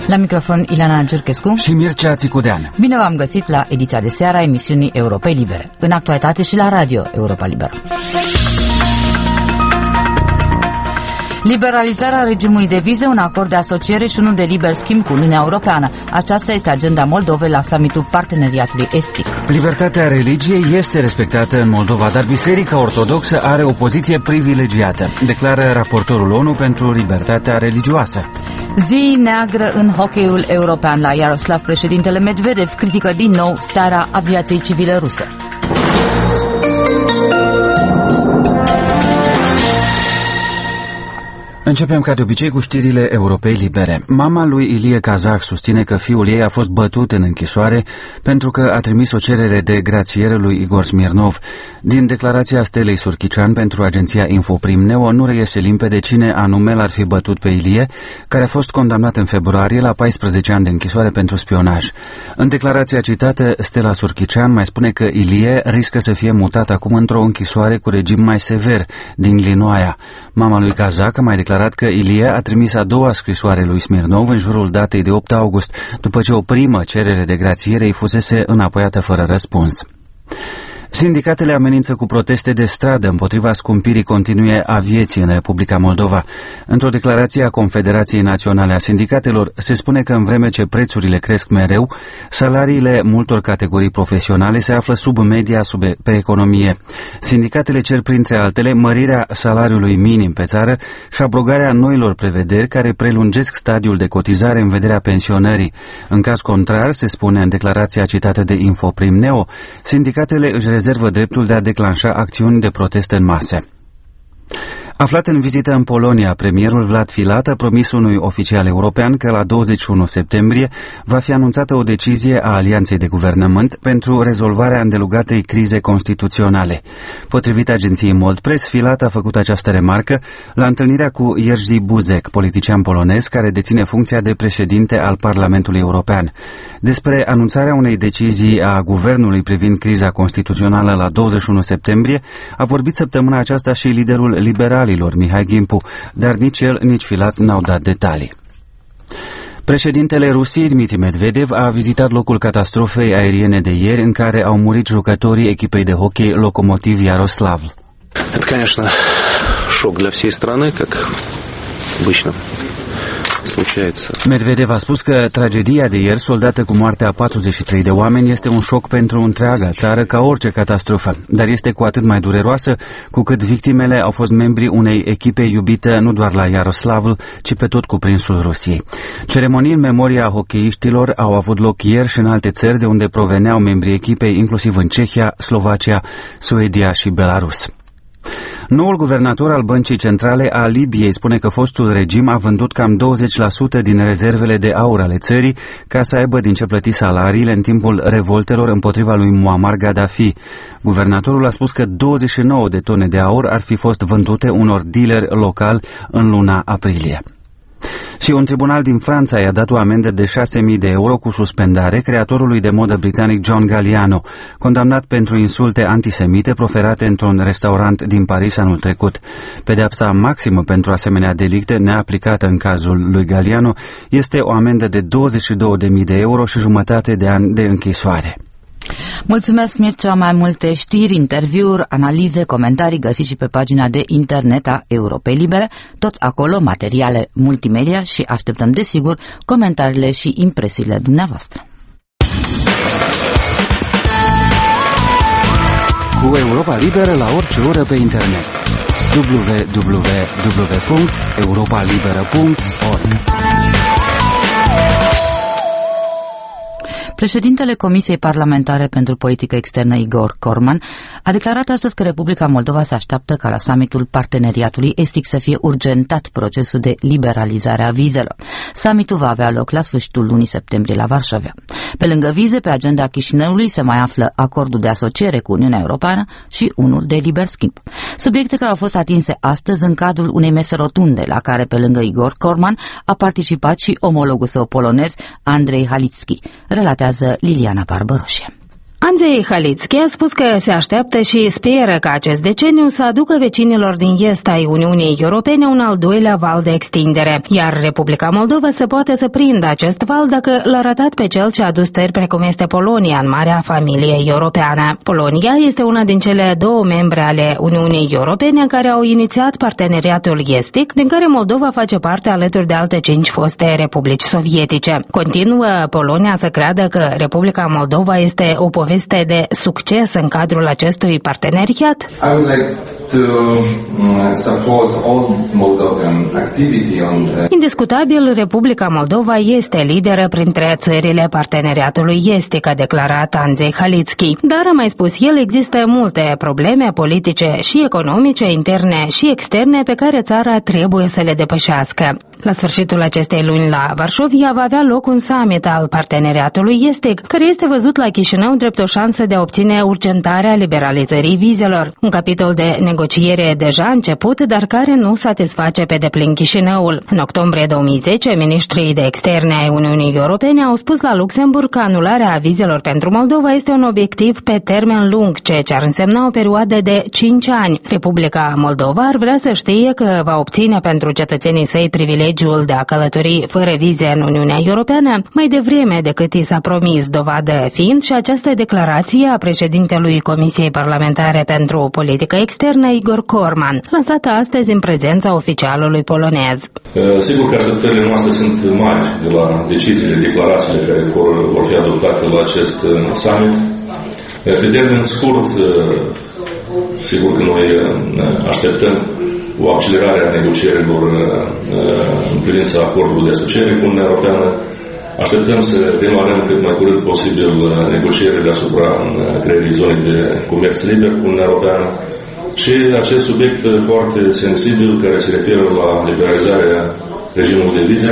La microfon Ileana Giurchescu și Mircea Țicudean. Bine v-am găsit la ediția de seară a emisiunii Europei Libere, în actualitate și la radio Europa Liberă. Liberalizarea regimului de vize, un acord de asociere și unul de liber schimb cu Uniunea Europeană. Aceasta este agenda Moldovei la summitul Parteneriatului Estic. Libertatea religiei este respectată în Moldova, dar Biserica Ortodoxă are o poziție privilegiată, declară raportorul ONU pentru libertatea religioasă. Zi neagră în hockeyul european la Iaroslav. Președintele Medvedev critică din nou starea aviației civile ruse. Începem ca de obicei cu știrile Europei Libere. Mama lui Ilie Kazak susține că fiul ei a fost bătut în închisoare pentru că a trimis o cerere de grațiere lui Igor Smirnov. Din declarația Stelei Surchician pentru agenția Infoprim Neo nu reiese limpede cine anume l-ar fi bătut pe Ilie, care a fost condamnat în februarie la 14 ani de închisoare pentru spionaj. În declarația citată, Stela Surchician mai spune că Ilie riscă să fie mutat acum într-o închisoare cu regim mai sever din Linoaia. Mama lui Kazak a mai declarat că Ilie a trimis a doua scrisoare lui Smirnov în jurul datei de 8 august, după ce o primă cerere de grațiere îi fusese înapoiată fără răspuns. Sindicatele amenință cu proteste de stradă împotriva scumpirii continue a vieții în Republica Moldova. Într-o declarație a Confederației Naționale a Sindicatelor se spune că în vreme ce prețurile cresc mereu, salariile multor categorii profesionale se află sub media pe economie. Sindicatele cer printre altele mărirea salariului minim pe țară și abrogarea noilor prevederi care prelungesc stadiul de cotizare în vederea pensionării. În caz contrar, se spune în declarația citată de Infoprim Neo, sindicatele își rezervă dreptul de a declanșa acțiuni de protest în masă. Aflat în vizită în Polonia, premierul Vlad Filat a promis unui oficial european că la 21 septembrie va fi anunțată o decizie a Alianței de Guvernământ pentru rezolvarea îndelugatei crize constituționale. Potrivit agenției Moldpress, Filat a făcut această remarcă la întâlnirea cu Jerzy Buzek, politician polonez care deține funcția de președinte al Parlamentului European. Despre anunțarea unei decizii a guvernului privind criza constituțională la 21 septembrie a vorbit săptămâna aceasta și liderul liberal Mihai Gimpu, dar nici el, nici Filat n-au dat detalii. Președintele Rusiei, Dmitri Medvedev, a vizitat locul catastrofei aeriene de ieri în care au murit jucătorii echipei de hockey Lokomotiv Yaroslav. Это, конечно, шок для всей страны, как обычно. Medvedev a spus că tragedia de ieri, soldată cu moartea a 43 de oameni, este un șoc pentru întreaga țară ca orice catastrofă, dar este cu atât mai dureroasă cu cât victimele au fost membrii unei echipe iubite nu doar la Yaroslavl, ci pe tot cuprinsul Rusiei. Ceremonii în memoria hockeyiștilor au avut loc ieri și în alte țări de unde proveneau membrii echipei, inclusiv în Cehia, Slovacia, Suedia și Belarus. Noul guvernator al Băncii Centrale a Libiei spune că fostul regim a vândut cam 20% din rezervele de aur ale țării ca să aibă din ce plăti salariile în timpul revoltelor împotriva lui Muammar Gaddafi. Guvernatorul a spus că 29 de tone de aur ar fi fost vândute unor dealeri locali în luna aprilie. Și un tribunal din Franța i-a dat o amendă de 6.000 de euro cu suspendare creatorului de modă britanic John Galliano, condamnat pentru insulte antisemite proferate într-un restaurant din Paris anul trecut. Pedeapsa maximă pentru asemenea delicte neaplicată în cazul lui Galliano este o amendă de 22.000 de euro și jumătate de ani de închisoare. Mulțumesc, Mircea. Mai multe știri, interviuri, analize, comentarii găsiți și pe pagina de internet a Europei Libere, tot acolo materiale multimedia și așteptăm, desigur, comentariile și impresiile dumneavoastră. Cu Europa Liberă la orice oră pe internet. www.europalibera.org. Președintele Comisiei Parlamentare pentru Politică Externă, Igor Corman, a declarat astăzi că Republica Moldova se așteaptă ca la summitul Parteneriatului Estic să fie urgentat procesul de liberalizare a vizelor. Summitul va avea loc la sfârșitul lunii septembrie la Varșovia. Pe lângă vize, pe agenda Chișinăului se mai află acordul de asociere cu Uniunea Europeană și unul de liber schimb. Subiecte care au fost atinse astăzi în cadrul unei mese rotunde, la care, pe lângă Igor Corman, a participat și omologul său polonez, Andrei Halicki, relatează Liliana Barbăroșie. Andrei Halicki a spus că se așteaptă și speră ca acest deceniu să aducă vecinilor din est ai Uniunii Europene un al doilea val de extindere, iar Republica Moldova să poate să prindă acest val dacă l-a ratat pe cel ce a dus țări precum este Polonia în marea familie europeană. Polonia este una din cele două membre ale Uniunii Europene care au inițiat parteneriatul estic, din care Moldova face parte alături de alte 5 foste republici sovietice. Continuă Polonia să creadă că Republica Moldova este o poveste de succes în cadrul acestui parteneriat? I would like to support all Moldovan activity on the... Indiscutabil, Republica Moldova este lideră printre țările parteneriatului estic, a declarat Andrei Halicki. Dar, a mai spus el, există multe probleme politice și economice, interne și externe pe care țara trebuie să le depășească. La sfârșitul acestei luni la Varșovia va avea loc un summit al parteneriatului estic, care este văzut la Chișinău drept o șansă de a obține urgentarea liberalizării vizelor. Un capitol de negociere deja început, dar care nu satisface pe deplin Chișinăul. În octombrie 2010, ministrii de externe ai Uniunii Europene au spus la Luxemburg că anularea vizelor pentru Moldova este un obiectiv pe termen lung, ceea ce ar însemna o perioadă de 5 ani. Republica Moldova ar vrea să știe că va obține pentru cetățenii săi privilegiul de a călători fără vize în Uniunea Europeană mai devreme decât i s-a promis, dovadă fiind și această declarație a președintelui Comisiei Parlamentare pentru Politică Externă, Igor Corman, lansată astăzi în prezența oficialului polonez. Sigur că așteptările noastre sunt mari de la deciziile, declarațiile care vor fi adoptate la acest summit. Pe termen scurt, sigur că noi așteptăm o accelerare a negocierilor în privința acordului de asociere cu Uniunea Europeană. Așteptăm să demarăm cât mai curând posibil negocierile asupra creării zonei de comerț liber cu Uniunea Europeană și acest subiect foarte sensibil care se referă la liberalizarea regimului de vize.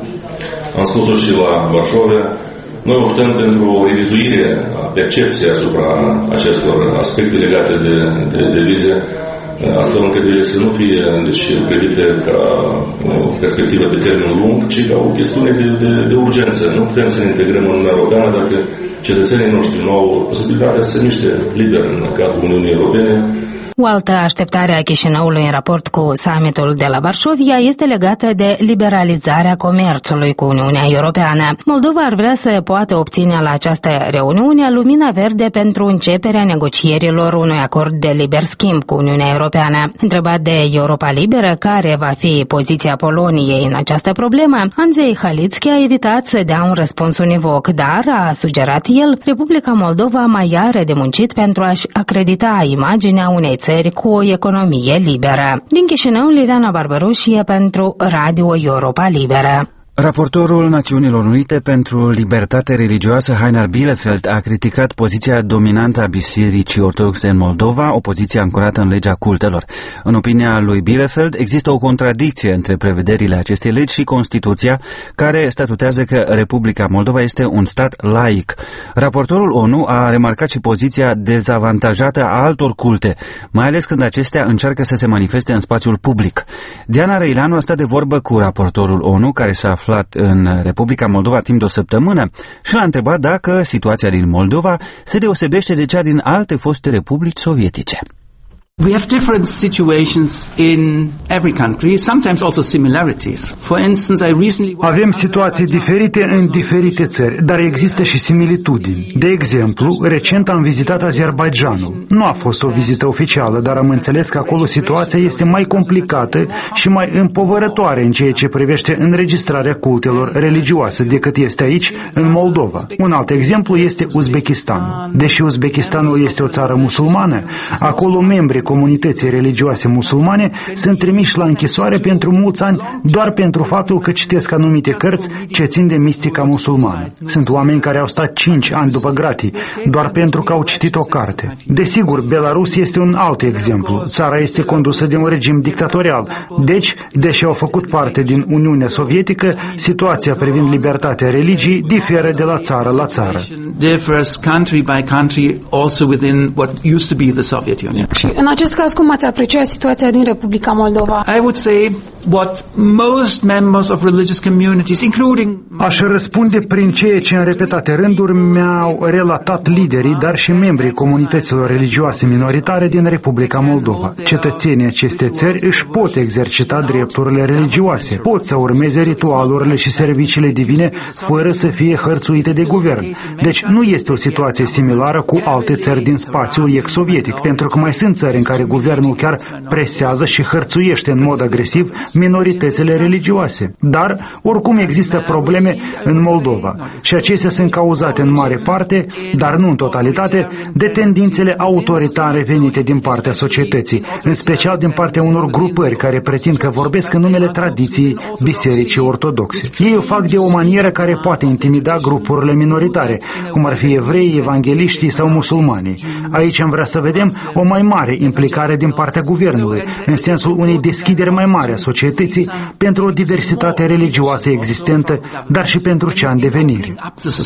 Am spus-o și la Varșovia. Noi optăm pentru o revizuire a percepției asupra acestor aspecte legate de vize, astfel încât ele să nu fie privite ca o perspectivă pe termen lung, ci ca o chestiune de urgență. Nu putem să ne integrăm în Uniunea Europeană dacă cetățenii noștri nu au posibilitatea să se miște liber în cadrul Uniunii Europene. O altă așteptare a Chișinăului în raport cu summitul de la Varșovia este legată de liberalizarea comerțului cu Uniunea Europeană. Moldova ar vrea să poată obține la această reuniune lumina verde pentru începerea negocierilor unui acord de liber schimb cu Uniunea Europeană. Întrebat de Europa Liberă care va fi poziția Poloniei în această problemă, Andrei Halicki a evitat să dea un răspuns univoc, dar, a sugerat el, Republica Moldova mai are de muncit pentru a-și acredita imaginea unei țări cu o economie liberă. Din Chișinău, Liliana Barbaroșie pentru Radio Europa Liberă. Raportorul Națiunilor Unite pentru Libertate Religioasă, Heiner Bielefeld, a criticat poziția dominantă a Bisericii Ortodoxe în Moldova, o poziție ancorată în legea cultelor. În opinia lui Bielefeld, există o contradicție între prevederile acestei legi și Constituția, care statutează că Republica Moldova este un stat laic. Raportorul ONU a remarcat și poziția dezavantajată a altor culte, mai ales când acestea încearcă să se manifeste în spațiul public. Diana Răileanu a stat de vorbă cu raportorul ONU, care s-a aflat în Republica Moldova timp de o săptămână și l-a întrebat dacă situația din Moldova se deosebește de cea din alte foste republici sovietice. We have different situations in every country, sometimes also similarities. For instance, Avem situații diferite în diferite țări, dar există și similitudini. De exemplu, recent am vizitat Azerbaidjanul. Nu a fost o vizită oficială, dar am înțeles că acolo situația este mai complicată și mai împovărătoare în ceea ce privește înregistrarea cultelor religioase decât este aici, în Moldova. Un alt exemplu este Uzbekistanul. Deși Uzbekistanul este o țară musulmană, acolo membrii comunității religioase musulmane sunt trimiși la închisoare pentru mulți ani doar pentru faptul că citesc anumite cărți ce țin de mistica musulmană. Sunt oameni care au stat 5 ani după gratii doar pentru că au citit o carte. Desigur, Belarus este un alt exemplu. Țara este condusă de un regim dictatorial. Deci, deși au făcut parte din Uniunea Sovietică, situația privind libertatea religiei diferă de la țară la țară. Și în acest caz, cum ați aprecia situația din Republica Moldova? I would say what most members of religious communities, including... Aș răspunde prin ceea ce în repetate rânduri mi-au relatat liderii, dar și membrii comunităților religioase minoritare din Republica Moldova. Cetățenii acestei țări își pot exercita drepturile religioase, pot să urmeze ritualurile și serviciile divine fără să fie hărțuite de guvern. Deci nu este o situație similară cu alte țări din spațiul ex-sovietic, pentru că mai sunt țări în care guvernul chiar presează și hărțuiește în mod agresiv minoritățile religioase. Dar, oricum există probleme în Moldova și acestea sunt cauzate în mare parte, dar nu în totalitate, de tendințele autoritare venite din partea societății, în special din partea unor grupări care pretind că vorbesc în numele tradiției Bisericii Ortodoxe. Ei o fac de o manieră care poate intimida grupurile minoritare, cum ar fi evrei, evangeliștii sau musulmanii. Aici am vrea să vedem o mai mare implicare din partea guvernului, în sensul unei deschideri mai mari a societății pentru o diversitate religioasă existentă, dar și pentru cea în devenire.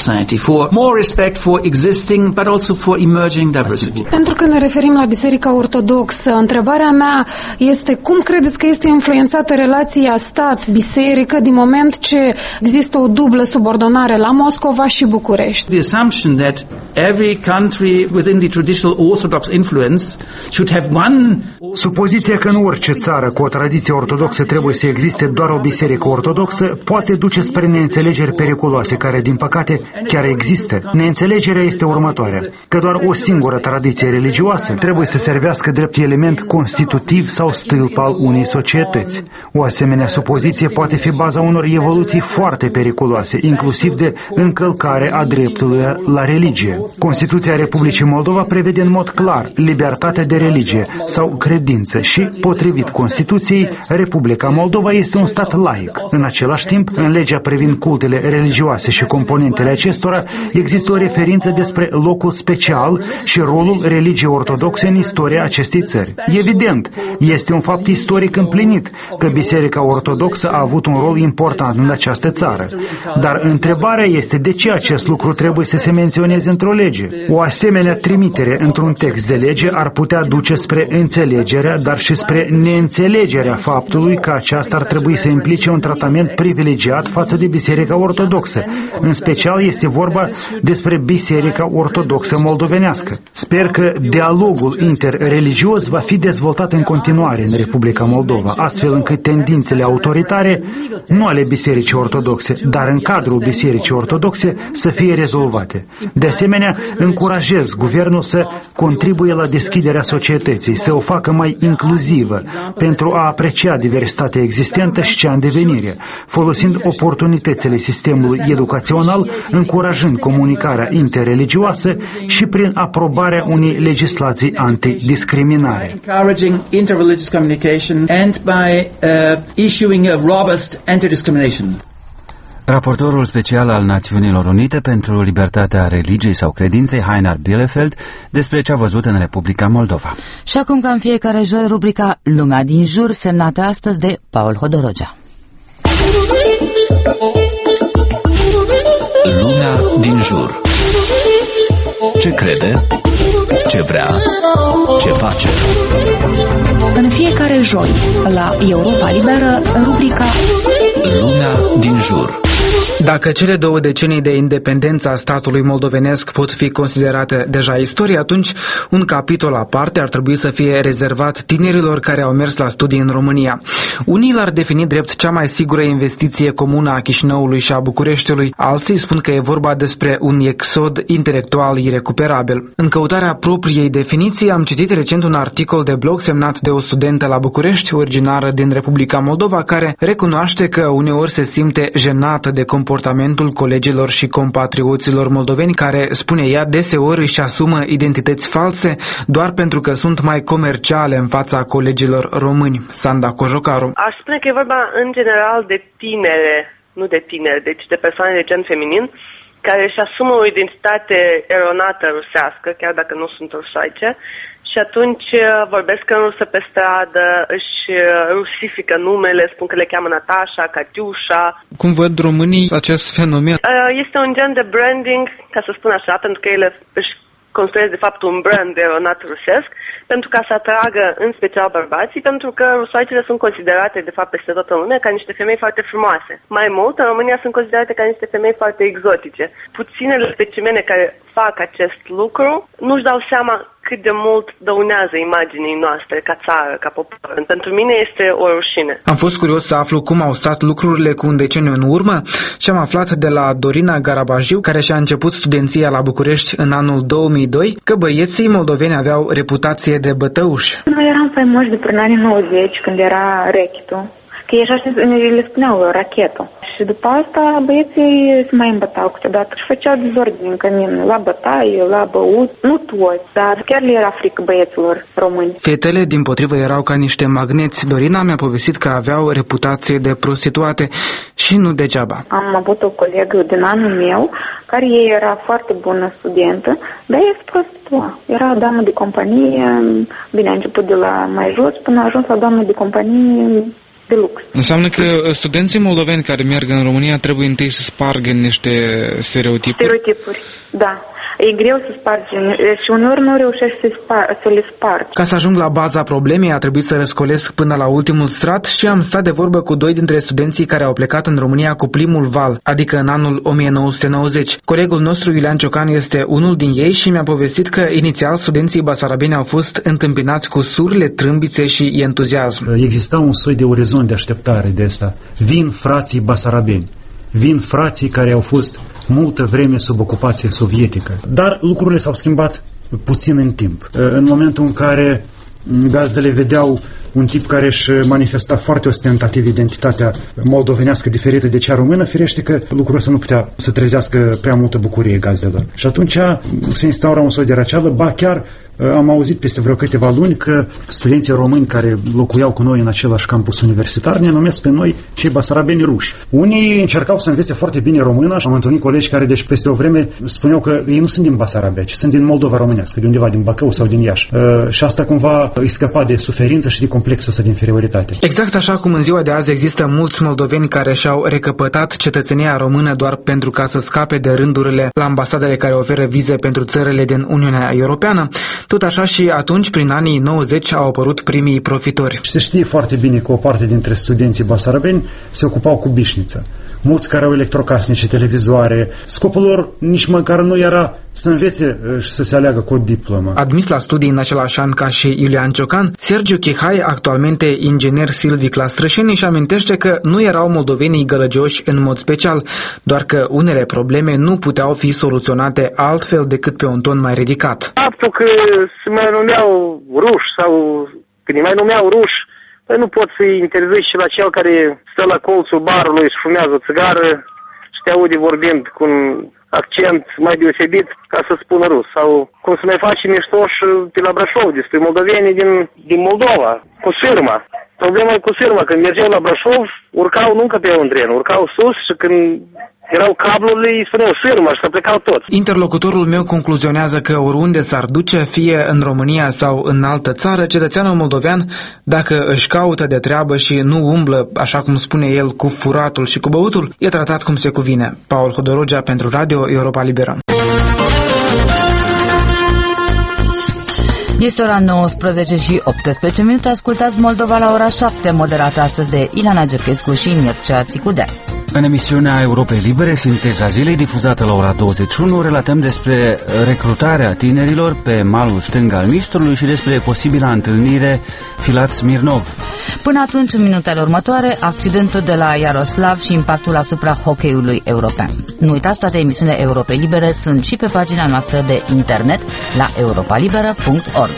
Pentru că ne referim la Biserica Ortodoxă, întrebarea mea este cum credeți că este influențată relația stat-biserică din moment ce există o dublă subordonare la Moscova și București? The assumption that every country within the traditional Orthodox influence should have one... Supoziția că în orice țară cu o tradiție ortodoxă trebuie să existe doar o biserică ortodoxă poate duce spre neînțelegeri periculoase care, din păcate, chiar există. Neînțelegerea este următoarea, că doar o singură tradiție religioasă trebuie să servească drept element constitutiv sau stâlp al unei societăți. O asemenea supoziție poate fi baza unor evoluții foarte periculoase, inclusiv de încălcare a dreptului la religie. Constituția Republicii Moldova prevede în mod clar libertatea de religie sau credință și, potrivit Constituției, Republica Moldova este un stat laic. În același timp, în legea privind cultele religioase și componentele acestora, există o referință despre locul special și rolul religiei ortodoxe în istoria acestei țări. Evident, este un fapt istoric împlinit că Biserica Ortodoxă a avut un rol important în această țară. Dar întrebarea este de ce acest lucru trebuie să se menționeze într-o lege. O asemenea trimitere într-un text de lege ar putea duce spre înțelegerea, dar și spre neînțelegerea faptului că aceasta ar trebui să implice un tratament privilegiat față de Biserica Ortodoxă. În special este vorba despre Biserica Ortodoxă moldovenească. Sper că dialogul interreligios va fi dezvoltat în continuare în Republica Moldova, astfel încât tendințele autoritare, nu ale Bisericii Ortodoxe, dar în cadrul Bisericii Ortodoxe, să fie rezolvate. De asemenea, încurajez guvernul să contribuie la deschiderea societății, să o facă mai inclusivă, pentru a aprecia diversitatea existentă și cea în devenire, folosind oportunitățile sistemului educațional, încurajând comunicarea interreligioasă și prin aprobarea unei legislații antidiscriminare. Encouraging interreligious communication and by issuing a robust anti-discrimination. Raportorul special al Națiunilor Unite pentru libertatea religiei sau credinței, Heinar Bielefeld, despre ce a văzut în Republica Moldova. Și acum, ca în fiecare joi, rubrica Lumea din jur, semnată astăzi de Paul Hodorogea. Lumea din jur. Ce crede? Ce vrea? Ce face? În fiecare joi, la Europa Liberă, rubrica Lumea din jur. Dacă cele 2 decenii de independență a statului moldovenesc pot fi considerate deja istorie, atunci un capitol aparte ar trebui să fie rezervat tinerilor care au mers la studii în România. Unii l-ar defini drept cea mai sigură investiție comună a Chișinăului și a Bucureștiului, alții spun că e vorba despre un exod intelectual irecuperabil. În căutarea propriei definiții am citit recent un articol de blog semnat de o studentă la București, originară din Republica Moldova, care recunoaște că uneori se simte jenată de comportamentul colegilor și compatrioților moldoveni care, spune ea, deseori își asumă identități false doar pentru că sunt mai comerciale în fața colegilor români. Sanda Cojocaru. Aș spune că e vorba în general de tinere, nu de tineri, deci de persoane de gen feminin, care își asumă o identitate eronată rusească, chiar dacă nu sunt rusaice, și atunci vorbesc în rusă pe stradă, își rusifică numele, spun că le cheamă Natasha, Catiușa. Cum văd românii acest fenomen? Este un gen de branding, ca să spun așa, pentru că ele își construiesc de fapt un brand eronat rusesc, pentru ca să atragă în special bărbații, pentru că rusoaicele sunt considerate, de fapt, peste tot în lume, ca niște femei foarte frumoase. Mai mult, în România sunt considerate ca niște femei foarte exotice. Puținele specimene care fac acest lucru nu-și dau seama cât de mult dăunează imaginii noastre ca țară, ca popor. Pentru mine este o rușine. Am fost curios să aflu cum au stat lucrurile cu un deceniu în urmă și am aflat de la Dorina Garabajiu, care și-a început studenția la București în anul 2002, că băieții moldoveni aveau reputație de bătăuși. Noi eram faimoși de prin anii 90, când era rechitul, că ei așa le spuneau rachetul. Și după asta băieții se mai îmbătau câteodată și făceau dezordine în cămin, la bătaie, la băut, nu toți, dar chiar le era frică băieților români. Fetele, dimpotrivă, erau ca niște magneți. Dorina mi-a povestit că aveau reputație de prostituate și nu degeaba. Am avut o colegă din anul meu, care ei era foarte bună studentă, dar ea se prostitua. Era doamnă de companie, bine, a început de la mai jos până a ajuns la doamnă de companie de lux. Înseamnă că studenții moldoveni care merg în România trebuie întâi să spargă niște stereotipuri? Stereotipuri, da. E greu să spargi și uneori nu reușești să le spargi. Ca să ajung la baza problemei, a trebuit să răscolesc până la ultimul strat și am stat de vorbă cu doi dintre studenții care au plecat în România cu primul val, adică în anul 1990. Colegul nostru, Iulian Ciocan, este unul din ei și mi-a povestit că inițial studenții basarabeni au fost întâmpinați cu surle, trâmbițe și entuziasm. Exista un soi de orizont de așteptare de asta. Vin frații basarabeni. Vin frații care au fost multă vreme sub ocupație sovietică. Dar lucrurile s-au schimbat puțin în timp. În momentul în care gazdele vedeau un tip care își manifesta foarte ostentativ identitatea moldovenească diferită de cea română, firește că lucrul ăsta nu putea să trezească prea multă bucurie gazdelor. Și atunci se instaura un soi de răceală, ba chiar am auzit peste vreo câteva luni că studenții români care locuiau cu noi în același campus universitar ne numesc pe noi cei basarabeni ruși. Unii încercau să învețe foarte bine româna și am întâlnit colegi care deci peste o vreme spuneau că ei nu sunt din Basarabia, ci sunt din Moldova românească, de undeva din Bacău sau din Iași. Și asta cumva îi scăpa de suferință și de complexul ăsta de inferioritate. Exact așa cum în ziua de azi există mulți moldoveni care și-au recăpătat cetățenia română doar pentru ca să scape de rândurile la ambasadele care oferă vize pentru țările din Uniunea Europeană, tot așa și atunci, prin anii 90, au apărut primii profitori. Se știe foarte bine că o parte dintre studenții basarabeni se ocupau cu bișniță. Mulți care au electrocasnice, televizoare. Scopul lor nici măcar nu era să învețe și să se aleagă cu o diplomă. Admis la studii în același an ca și Iulian Ciocan, Sergiu Chihai, actualmente inginer silvic la Strășeni, își amintește că nu erau moldovenii gălăgioși în mod special, doar că unele probleme nu puteau fi soluționate altfel decât pe un ton mai ridicat. Faptul că se mai numeau ruși sau că ne mai numeau ruși, nu poți să-i interzici și la cel care stă la colțul barului și fumează o țigară și te aude vorbind cu un accent mai deosebit ca să spună rus. Sau cum să mai faci mișto și pe la Brașov despre moldovenii din Moldova, cu sârma. Problema e cu sârma. Când mergeau la Brașov, urcau nu încăpeau în tren, urcau sus și când erau cablurile, îi spuneau sârma și să plecau toți. Interlocutorul meu concluzionează că oriunde s-ar duce, fie în România sau în altă țară, cetățeanul moldovean, dacă își caută de treabă și nu umblă, așa cum spune el, cu furatul și cu băutul, e tratat cum se cuvine. Paul Hodorogea pentru Radio Europa Liberă. Este ora 19 și 18 minute. Ascultați Moldova la ora 7, moderată astăzi de Ilana Gerchescu și Mircea Țicudea. În emisiunea Europei Libere, Sinteza zilei, difuzată la ora 21, relatăm despre recrutarea tinerilor pe malul stâng al Nistrului și despre posibila întâlnire Filat-Smirnov. Până atunci, în minutele următoare, accidentul de la Iaroslav și impactul asupra hockeyului european. Nu uitați, toate emisiunile Europei Libere sunt și pe pagina noastră de internet la europalibera.org.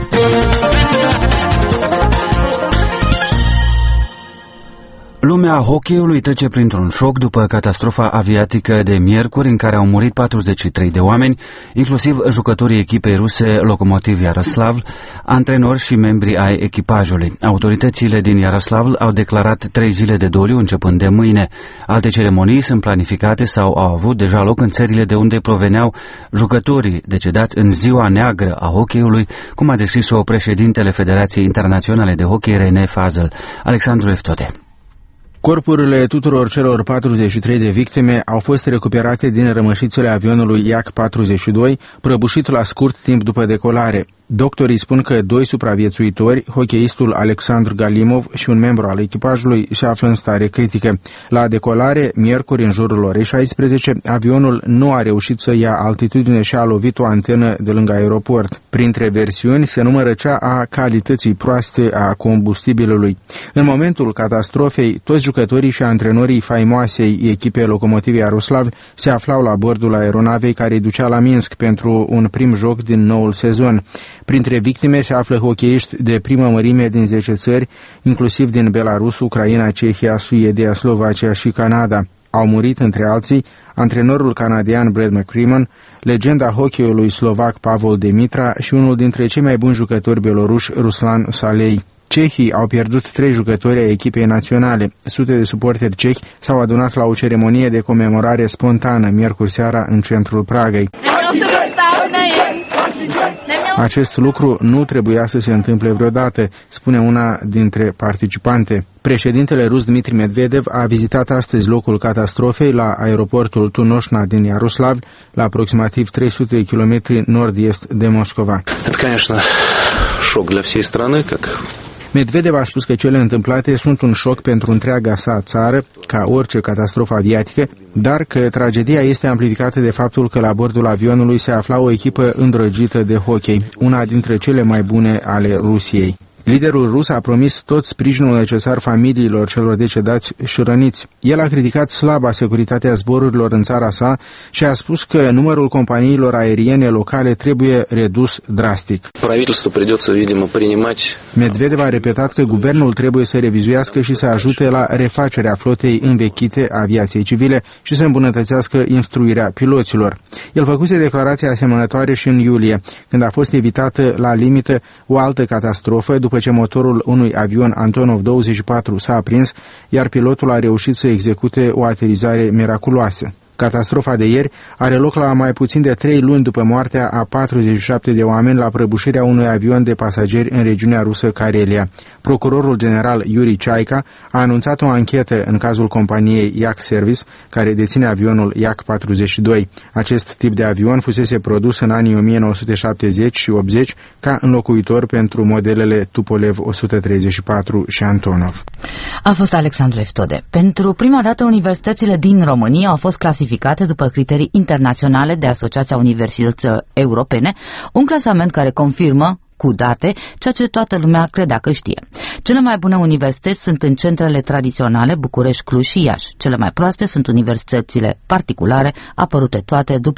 Lumea hockeyului trece printr-un șoc după catastrofa aviatică de miercuri în care au murit 43 de oameni, inclusiv jucătorii echipei ruse Lokomotiv Iaroslav, antrenori și membri ai echipajului. Autoritățile din Iaroslav au declarat 3 zile de doliu începând de mâine. Alte ceremonii sunt planificate sau au avut deja loc în țările de unde proveneau jucătorii decedați în ziua neagră a hockeyului, cum a descris-o președintele Federației Internaționale de Hockey René Fazel, Alexandru Eftote. Corpurile tuturor celor 43 de victime au fost recuperate din rămășițele avionului Yak-42, prăbușit la scurt timp după decolare. Doctorii spun că 2 supraviețuitori, hocheistul Alexandru Galimov și un membru al echipajului, se află în stare critică. La decolare, miercuri, în jurul orei 16, avionul nu a reușit să ia altitudine și a lovit o antenă de lângă aeroport. Printre versiuni se numără cea a calității proaste a combustibilului. În momentul catastrofei, toți jucătorii și antrenorii faimoasei echipe Lokomotiv Iaroslav se aflau la bordul aeronavei care îi ducea la Minsk pentru un prim joc din noul sezon. Printre victime se află hocheiști de primă mărime din 10 țări, inclusiv din Belarus, Ucraina, Cehia, Suedia, Slovacia și Canada. Au murit, între alții, antrenorul canadian Brad McCrimmon, legenda hockeyului slovac Pavol Demitra și unul dintre cei mai buni jucători beloruși, Ruslan Salei. Cehii au pierdut 3 jucători ai echipei naționale. Sute de suporteri cehi s-au adunat la o ceremonie de comemorare spontană miercuri seara în centrul Pragăi. Acest lucru nu trebuia să se întâmple vreodată, spune una dintre participante. Președintele rus Dmitri Medvedev a vizitat astăzi locul catastrofei la aeroportul Tunoșna din Iaroslav, la aproximativ 300 de kilometri nord-est de Moscova. Это, конечно, шок для всей страны, как Medvedev a spus că cele întâmplate sunt un șoc pentru întreaga sa țară, ca orice catastrofă aviatică, dar că tragedia este amplificată de faptul că la bordul avionului se afla o echipă îndrăgită de hockey, una dintre cele mai bune ale Rusiei. Liderul rus a promis tot sprijinul necesar familiilor celor decedați și răniți. El a criticat slaba securitatea zborurilor în țara sa și a spus că numărul companiilor aeriene locale trebuie redus drastic. Medvedev a repetat că guvernul trebuie să revizuiască și să ajute la refacerea flotei învechite a aviației civile și să îmbunătățească instruirea piloților. El făcuse declarații asemănătoare și în iulie, când a fost evitată la limită o altă catastrofă după ce motorul unui avion Antonov 24 s-a aprins, iar pilotul a reușit să execute o aterizare miraculoasă. Catastrofa de ieri are loc la mai puțin de 3 luni după moartea a 47 de oameni la prăbușirea unui avion de pasageri în regiunea rusă Karelia. Procurorul general Yuri Chaica a anunțat o anchetă în cazul companiei Yak Service, care deține avionul Yak-42. Acest tip de avion fusese produs în anii 1970 și 80 ca înlocuitor pentru modelele Tupolev 134 și Antonov. A fost Alexandru Eftode. Pentru prima dată, universitățile din România au fost clasificate după criterii internaționale de Asociația Universităților Europene, un clasament care confirmă cu date ceea ce toată lumea credea că știe. Cele mai bune universități sunt în centrele tradiționale București, Cluj și Iași. Cele mai proaste sunt universitățile particulare, apărute toate după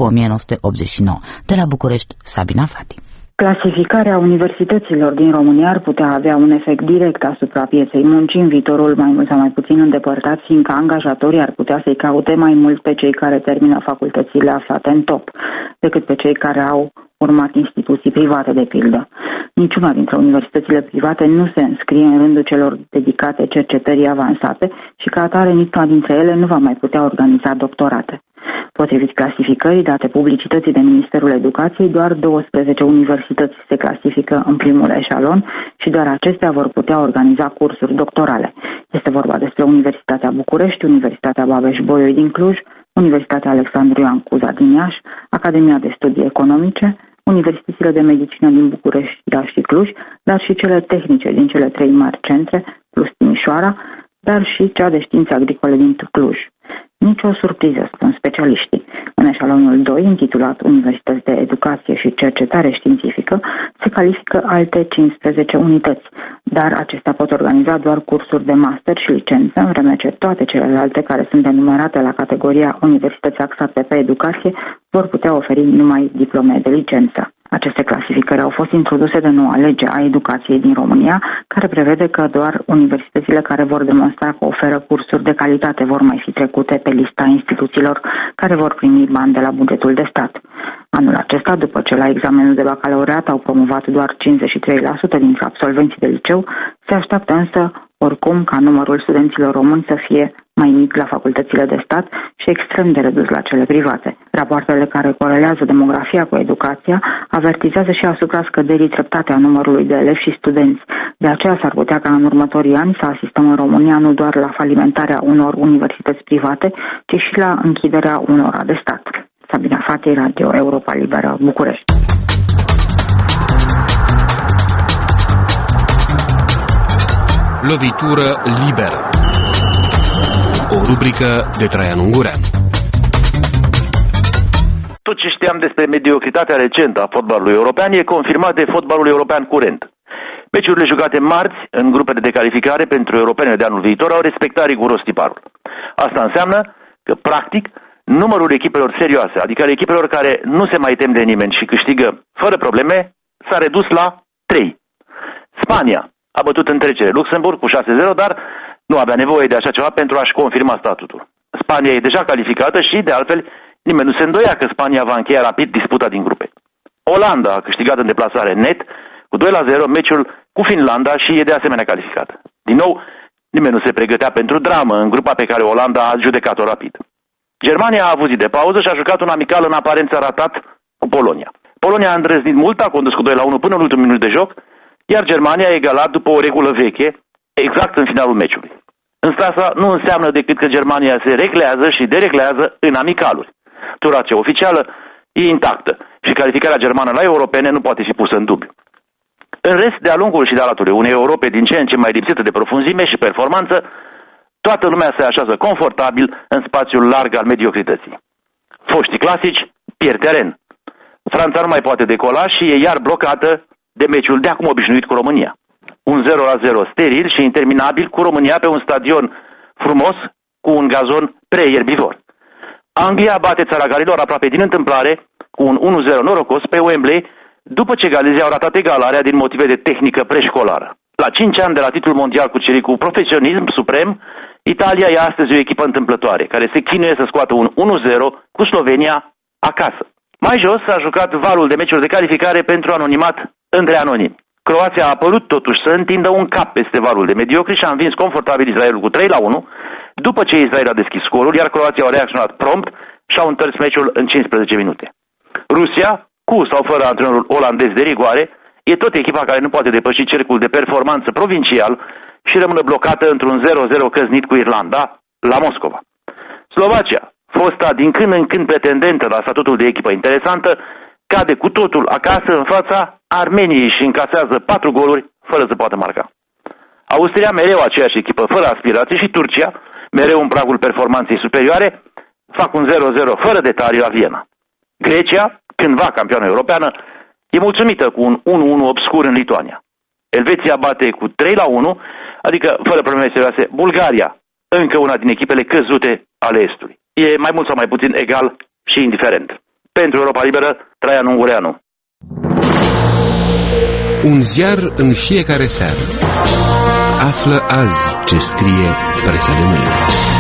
1989. De la București, Sabina Fati. Clasificarea universităților din România ar putea avea un efect direct asupra pieței muncii în viitorul mai mult sau mai puțin îndepărtat, fiindcă angajatorii ar putea să-i caute mai mult pe cei care termină facultățile aflate în top, decât pe cei care au urmat instituții private, de pildă. Niciuna dintre universitățile private nu se înscrie în rândul celor dedicate cercetării avansate și ca atare niciuna dintre ele nu va mai putea organiza doctorate. Potrivit clasificării date publicității de Ministerul Educației, doar 12 universități se clasifică în primul eșalon și doar acestea vor putea organiza cursuri doctorale. Este vorba despre Universitatea București, Universitatea Babeș-Bolyai din Cluj, Universitatea Alexandru Ioan Cuza din Iași, Academia de Studii Economice, Universitățile de Medicină din București, Iași și Cluj, dar și cele tehnice din cele 3 mari centre, plus Timișoara, dar și cea de științe agricole din Cluj. Nici o surpriză, spun specialiștii. În eșalonul 2, intitulat Universități de Educație și Cercetare Științifică, se califică alte 15 unități, dar acestea pot organiza doar cursuri de master și licență, în vreme ce toate celelalte care sunt enumerate la categoria Universități axate pe educație vor putea oferi numai diplome de licență. Aceste clasificări au fost introduse de noua lege a educației din România, care prevede că doar universitățile care vor demonstra că oferă cursuri de calitate vor mai fi trecute pe lista instituțiilor care vor primi bani de la bugetul de stat. Anul acesta, după ce la examenul de bacalaureat au promovat doar 53% dintre absolvenții de liceu, se așteaptă însă oricum ca numărul studenților români să fie mai mic la facultățile de stat și extrem de redus la cele private. Rapoartele care corelează demografia cu educația avertizează și asupra scăderii treptate a numărului de elevi și studenți. De aceea s-ar putea ca în următorii ani să asistăm în România nu doar la falimentarea unor universități private, ci și la închiderea unora de stat. Sabina Fati, Radio Europa Liberă, București. Lovitură liberă. O rubrică de Traian Ungureanu. Tot ce știam despre mediocritatea recentă a fotbalului european e confirmat de fotbalul european curent. Meciurile jucate marți, în grupele de calificare pentru europene de anul viitor, au respectat riguros tiparul. Asta înseamnă că, practic, numărul echipelor serioase, adică ale echipelor care nu se mai tem de nimeni și câștigă fără probleme, s-a redus la 3. Spania a bătut în trecere Luxemburg cu 6-0, dar nu avea nevoie de așa ceva pentru a-și confirma statutul. Spania e deja calificată și, de altfel, nimeni nu se îndoia că Spania va încheia rapid disputa din grupe. Olanda a câștigat în deplasare net cu 2-0 meciul cu Finlanda și e de asemenea calificată. Din nou, nimeni nu se pregătea pentru dramă în grupa pe care Olanda a judecat-o rapid. Germania a avut zi de pauză și a jucat un amical în aparență ratat cu Polonia. Polonia a îndrăznit mult, a condus cu 2-1 până în ultimul minut de joc, iar Germania a egalat după o regulă veche, exact în finalul meciului. Însă asta nu înseamnă decât că Germania se reglează și dereglează în amicaluri. Turația oficială e intactă și calificarea germană la europene nu poate fi pusă în dubiu. În rest, de-a lungul și de-a latului unei Europe din ce în ce mai lipsită de profunzime și performanță, toată lumea se așează confortabil în spațiul larg al mediocrității. Foștii clasici pierd teren. Franța nu mai poate decola și e iar blocată de meciul de acum obișnuit cu România. Un 0-0 steril și interminabil cu România pe un stadion frumos cu un gazon pre-ierbivor. Anglia bate țara Galilor aproape din întâmplare cu un 1-0 norocos pe Wembley după ce galezii au ratat egalarea din motive de tehnică preșcolară. La 5 ani de la titlul mondial cucerit cu profesionism suprem, Italia e astăzi o echipă întâmplătoare, care se chinuie să scoată un 1-0 cu Slovenia acasă. Mai jos s-a jucat valul de meciuri de calificare pentru anonimat între anonimi. Croația a apărut totuși să întindă un cap peste valul de mediocri și a învins confortabil Israelul cu 3-1, după ce Israel a deschis scorul, iar Croația a reacționat prompt și au întors meciul în 15 minute. Rusia, cu sau fără antrenorul olandez de rigoare, e tot echipa care nu poate depăși cercul de performanță provincial și rămâne blocată într-un 0-0 căznit cu Irlanda la Moscova. Slovacia, fosta din când în când pretendentă la statutul de echipă interesantă, cade cu totul acasă în fața Armeniei și încasează 4 goluri fără să poată marca. Austria, mereu aceeași echipă fără aspirații, și Turcia, mereu în pragul performanței superioare, fac un 0-0 fără detalii la Viena. Grecia, cândva campioană europeană, e mulțumită cu un 1-1 obscur în Lituania. Elveția bate cu 3-1, adică fără probleme serioase, Bulgaria, încă una din echipele căzute ale Estului. E mai mult sau mai puțin egal și indiferent. Pentru Europa Liberă, Traian Ungureanu. Un ziar în fiecare seară. Află azi ce scrie presa de mâine.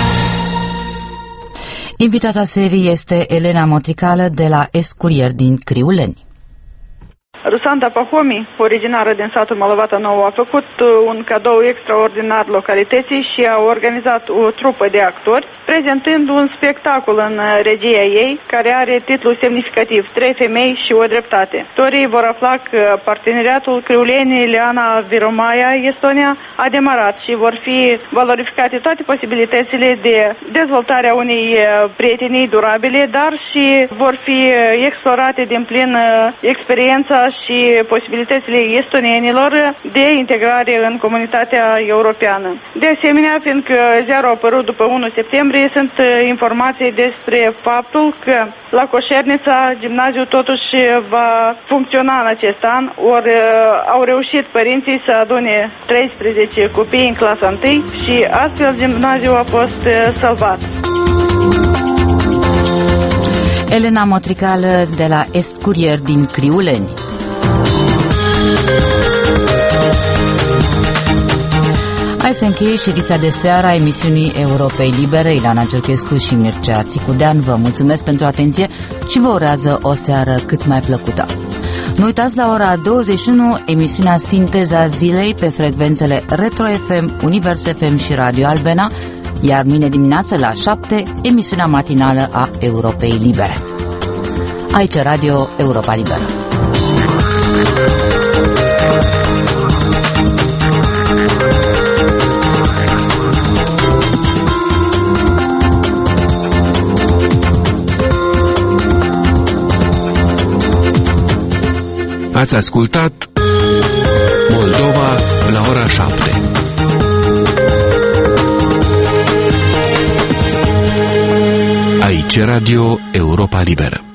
Invitata serii este Elena Motricală de la Escurier din Criuleni. Rusanda Pahomi, originară din satul Mălăvata Nouă, a făcut un cadou extraordinar localității și a organizat o trupă de actori, prezentând un spectacol în regia ei, care are titlul semnificativ 3 femei și o dreptate. Actorii vor afla că parteneriatul Criuleni-Ileana Viromaia, Estonia, a demarat și vor fi valorificate toate posibilitățile de dezvoltare a unei prietenii durabile, dar și vor fi explorate din plin experiența și posibilitățile estonienilor de integrare în comunitatea europeană. De asemenea, fiindcă ziarul a apărut după 1 septembrie, sunt informații despre faptul că la Coșernița gimnaziul totuși va funcționa în acest an, ori au reușit părinții să adune 13 copii în clasa 1 și astfel gimnaziul a fost salvat. Elena Motricală de la Escurier din Criuleni. Hai să încheie ședința de seară a emisiunii Europei Libere. Ilana Cerchescu și Mircea Țicudean vă mulțumesc pentru atenție și vă urează o seară cât mai plăcută. Nu uitați, la ora 21, emisiunea Sinteza Zilei pe frecvențele Retro FM, Univers FM și Radio Albena, iar mâine dimineață la 7, emisiunea matinală a Europei Libere. Aici Radio Europa Liberă. Ați ascultat Moldova la ora 7. Aici Radio Europa Liberă.